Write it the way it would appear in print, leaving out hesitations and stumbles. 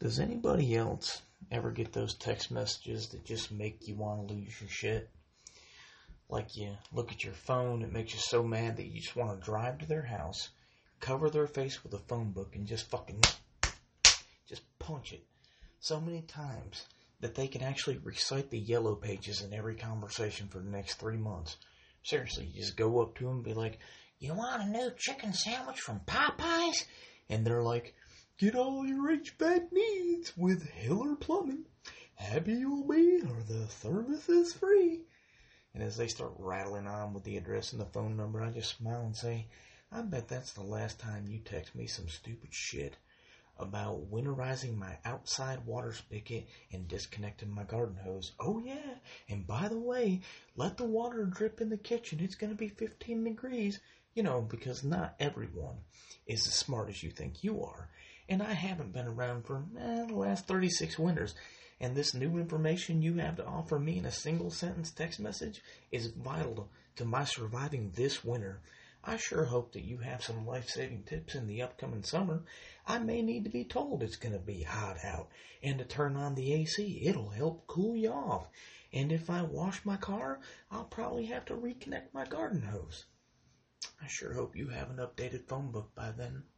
Does anybody else ever get those text messages that just make you want to lose your shit? Like you look at your phone, it makes you so mad that you just want to drive to their house, cover their face with a phone book, and just punch it so many times that they can actually recite the yellow pages in every conversation for the next 3 months. Seriously, you just go up to them and be like, "You want a new chicken sandwich from Popeyes?" And they're like, "Get all your HVAC needs with Hiller Plumbing. Happy you'll be, or the service is free." And as they start rattling on with the address and the phone number, I just smile and say, "I bet that's the last time you text me some stupid shit about winterizing my outside water spigot and disconnecting my garden hose. Oh yeah, and by the way, let the water drip in the kitchen. It's going to be 15 degrees. Because not everyone is as smart as you think you are. And I haven't been around for the last 36 winters. And this new information you have to offer me in a single sentence text message is vital to my surviving this winter. I sure hope that you have some life-saving tips in the upcoming summer. I may need to be told it's going to be hot out and to turn on the AC. It'll help cool you off. And if I wash my car, I'll probably have to reconnect my garden hose. I sure hope you have an updated phone book by then."